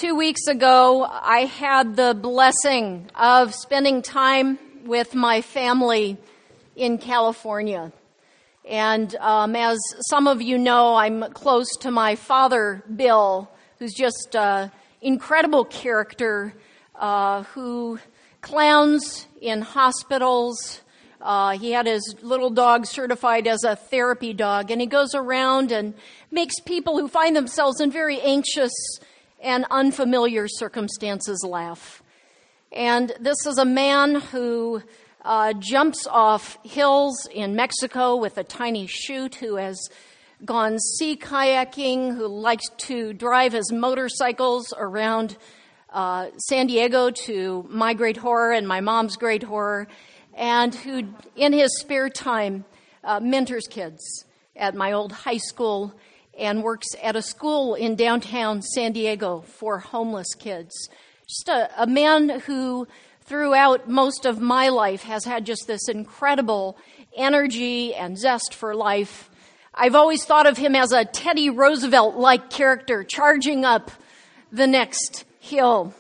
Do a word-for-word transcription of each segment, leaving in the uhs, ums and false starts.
two weeks ago, I had the blessing of spending time with my family in California. And um, as some of you know, I'm close to my father, Bill, who's just an incredible character, uh, who clowns in hospitals. Uh, he had his little dog certified as a therapy dog, and he goes around and makes people who find themselves in very anxious and unfamiliar circumstances laugh. And this is a man who uh, jumps off hills in Mexico with a tiny chute, who has gone sea kayaking, who likes to drive his motorcycles around uh, San Diego to my great horror and my mom's great horror, and who, in his spare time, uh, mentors kids at my old high school and works at a school in downtown San Diego for homeless kids. Just a, a man who, throughout most of my life, has had just this incredible energy and zest for life. I've always thought of him as a Teddy Roosevelt-like character charging up the next hill.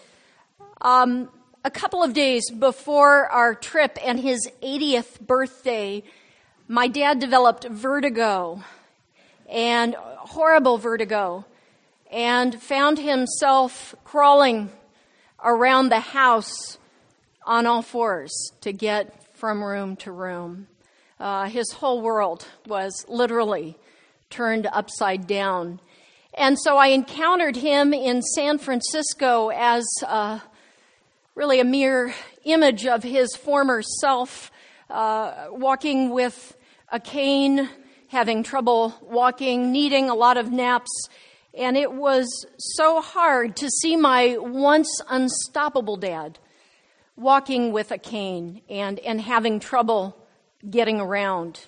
Um, a couple of days before our trip and his eightieth birthday, my dad developed vertigo, and horrible vertigo, and found himself crawling around the house on all fours to get from room to room. Uh, his whole world was literally turned upside down. And so I encountered him in San Francisco as uh, really a mere image of his former self, uh, walking with a cane, having trouble walking, needing a lot of naps. And it was so hard to see my once unstoppable dad walking with a cane and, and having trouble getting around.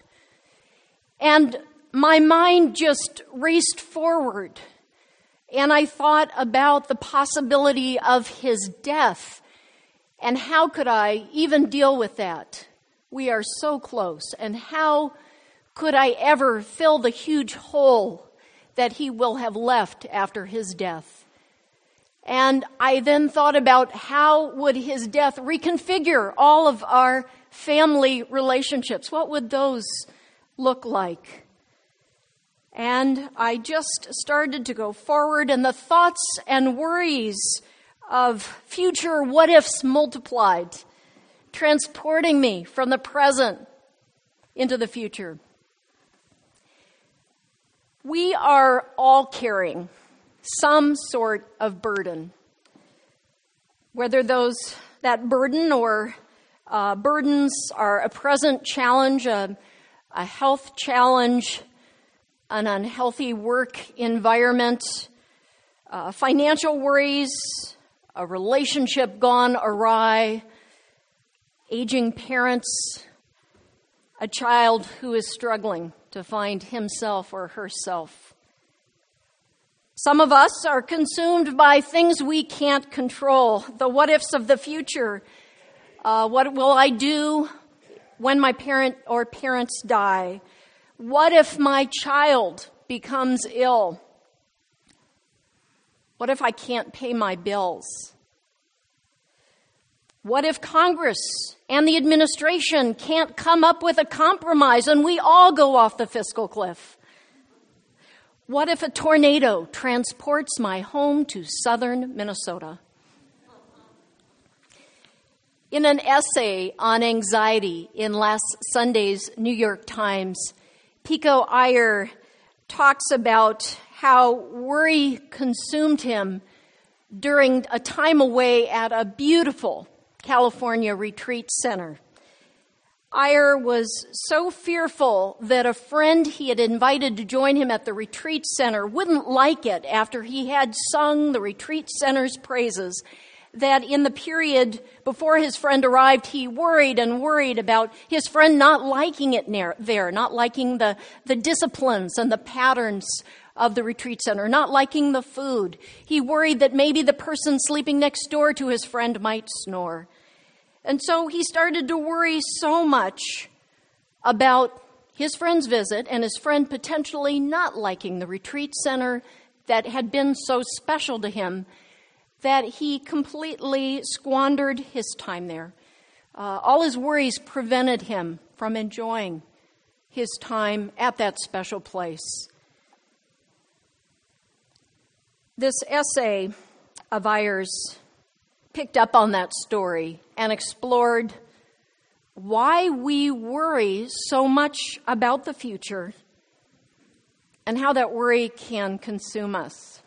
And my mind just raced forward, and I thought about the possibility of his death, and how could I even deal with that? We are so close, and how could I ever fill the huge hole that he will have left after his death? And I then thought about how would his death reconfigure all of our family relationships? What would those look like? And I just started to go forward, and the thoughts and worries of future what-ifs multiplied, transporting me from the present into the future. We are all carrying some sort of burden, whether those that burden or uh, burdens are a present challenge, a, a health challenge, an unhealthy work environment, uh, financial worries, a relationship gone awry, aging parents, a child who is struggling to find himself or herself. Some of us are consumed by things we can't control, the what-ifs of the future. Uh, what will I do when my parent or parents die? What if my child becomes ill? What if I can't pay my bills? What if Congress and the administration can't come up with a compromise and we all go off the fiscal cliff? What if a tornado transports my home to southern Minnesota? In an essay on anxiety in last Sunday's New York Times, Pico Iyer talks about how worry consumed him during a time away at a beautiful California retreat center. Iyer was so fearful that a friend he had invited to join him at the retreat center wouldn't like it after he had sung the retreat center's praises, that in the period before his friend arrived, he worried and worried about his friend not liking it there, not liking the, the disciplines and the patterns of the retreat center, not liking the food. He worried that maybe the person sleeping next door to his friend might snore. And so he started to worry so much about his friend's visit and his friend potentially not liking the retreat center that had been so special to him that he completely squandered his time there. Uh, all his worries prevented him from enjoying his time at that special place. This essay of Ayers picked up on that story and explored why we worry so much about the future and how that worry can consume us.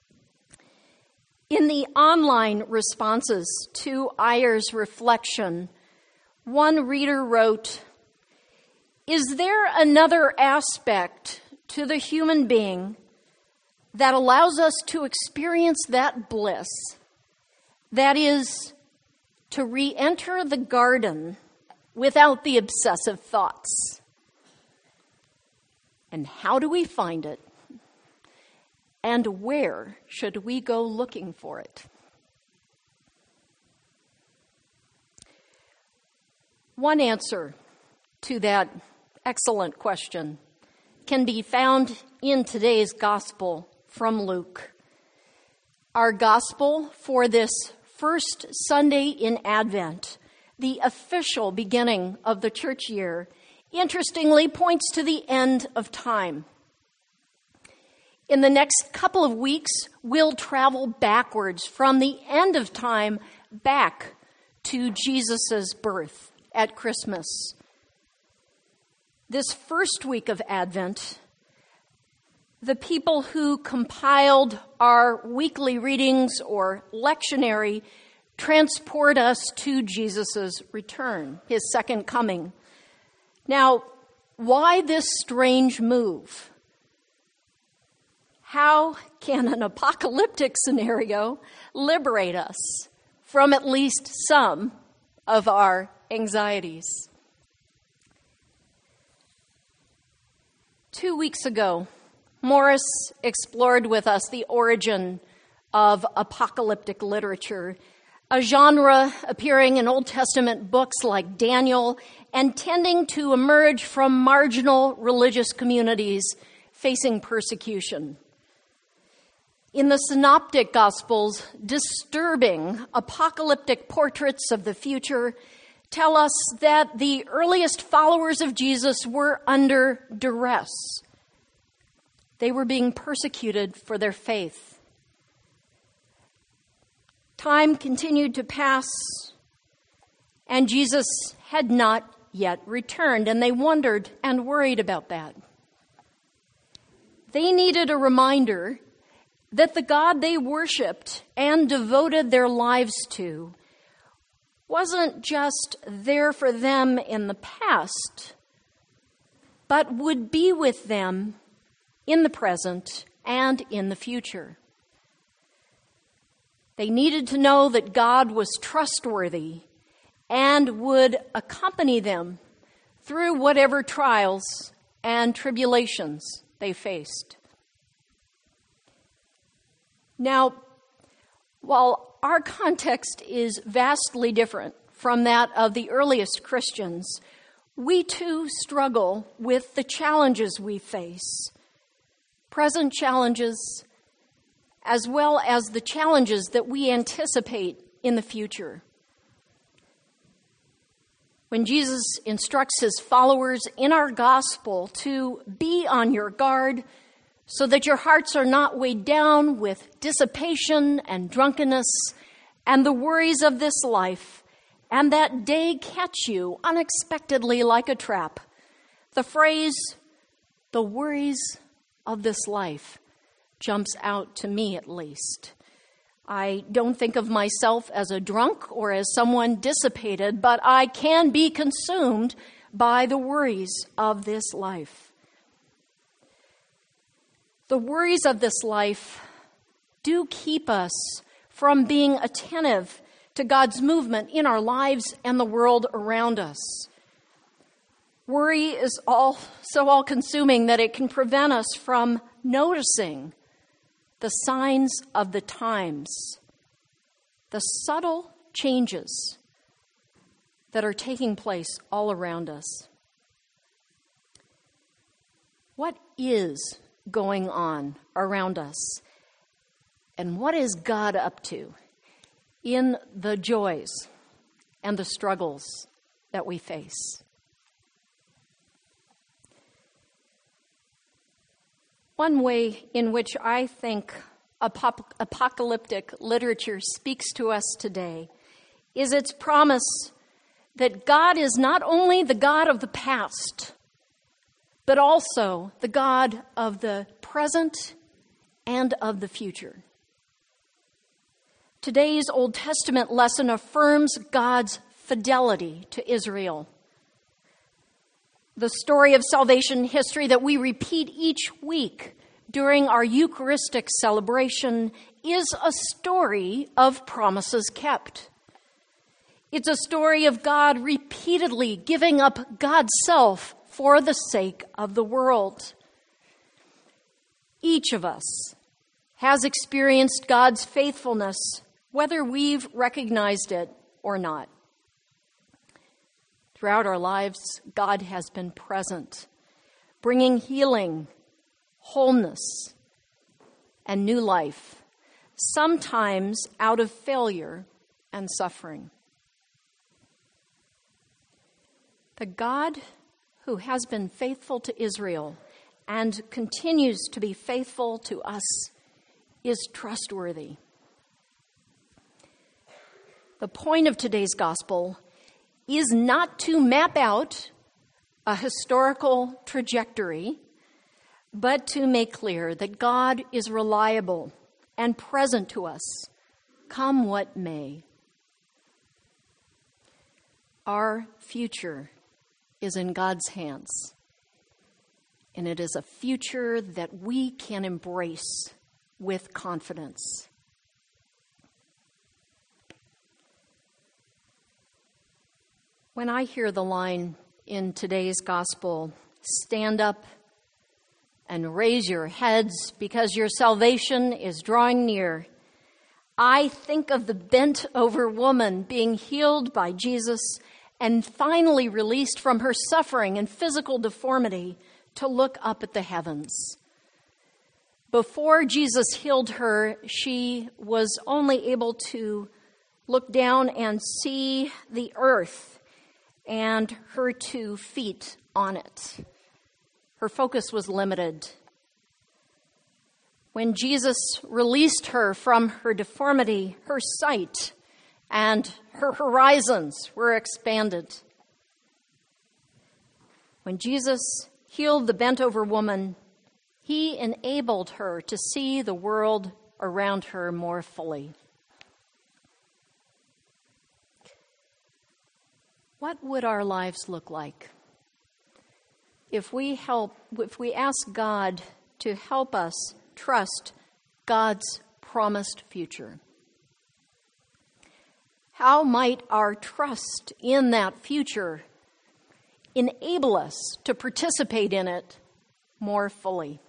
In the online responses to Ayers' reflection, one reader wrote, "Is there another aspect to the human being that allows us to experience that bliss, that is, to re-enter the garden without the obsessive thoughts? And how do we find it? And where should we go looking for it?" One answer to that excellent question can be found in today's gospel from Luke. Our gospel for this first Sunday in Advent, the official beginning of the church year, interestingly points to the end of time. In the next couple of weeks, we'll travel backwards from the end of time back to Jesus' birth at Christmas. This first week of Advent, the people who compiled our weekly readings or lectionary transport us to Jesus' return, his second coming. Now, why this strange move? How can an apocalyptic scenario liberate us from at least some of our anxieties? Two weeks ago, Morris explored with us the origin of apocalyptic literature, a genre appearing in Old Testament books like Daniel and tending to emerge from marginal religious communities facing persecution. In the Synoptic Gospels, disturbing apocalyptic portraits of the future tell us that the earliest followers of Jesus were under duress. They were being persecuted for their faith. Time continued to pass, and Jesus had not yet returned, and they wondered and worried about that. They needed a reminder that the God they worshiped and devoted their lives to wasn't just there for them in the past, but would be with them in the present and in the future. They needed to know that God was trustworthy and would accompany them through whatever trials and tribulations they faced. Now, while our context is vastly different from that of the earliest Christians, we too struggle with the challenges we face, present challenges, as well as the challenges that we anticipate in the future. When Jesus instructs his followers in our gospel to be on your guard so that your hearts are not weighed down with dissipation and drunkenness and the worries of this life, and that day catch you unexpectedly like a trap, the phrase, "the worries of this life," jumps out to me at least. I don't think of myself as a drunk or as someone dissipated, but I can be consumed by the worries of this life. The worries of this life do keep us from being attentive to God's movement in our lives and the world around us. Worry is all so all-consuming that it can prevent us from noticing the signs of the times, the subtle changes that are taking place all around us. What is going on around us And what is God up to in the joys and the struggles that we face? One way in which I think apop- apocalyptic literature speaks to us today is its promise that God is not only the God of the past, but also the God of the present and of the future. Today's Old Testament lesson affirms God's fidelity to Israel. The story of salvation history that we repeat each week during our Eucharistic celebration is a story of promises kept. It's a story of God repeatedly giving up God's self for the sake of the world. Each of us has experienced God's faithfulness, whether we've recognized it or not. Throughout our lives, God has been present, bringing healing, wholeness, and new life, sometimes out of failure and suffering. The God who has been faithful to Israel and continues to be faithful to us is trustworthy. The point of today's gospel is not to map out a historical trajectory, but to make clear that God is reliable and present to us, come what may. Our future is in God's hands, and it is a future that we can embrace with confidence. When I hear the line in today's gospel, "Stand up and raise your heads because your salvation is drawing near," I think of the bent-over woman being healed by Jesus and finally released from her suffering and physical deformity to look up at the heavens. Before Jesus healed her, she was only able to look down and see the earth and her two feet on it. Her focus was limited. When Jesus released her from her deformity, her sight and her horizons were expanded. When Jesus healed the bent-over woman, he enabled her to see the world around her more fully. What would our lives look like if we help, if we ask God to help us trust God's promised future? How might our trust in that future enable us to participate in it more fully?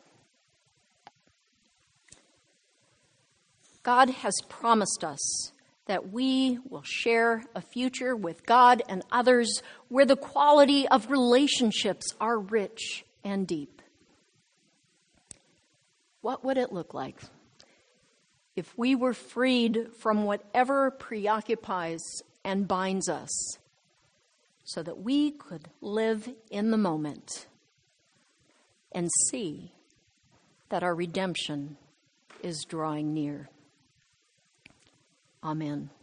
God has promised us that we will share a future with God and others where the quality of relationships are rich and deep. What would it look like if we were freed from whatever preoccupies and binds us so that we could live in the moment and see that our redemption is drawing near? Amen.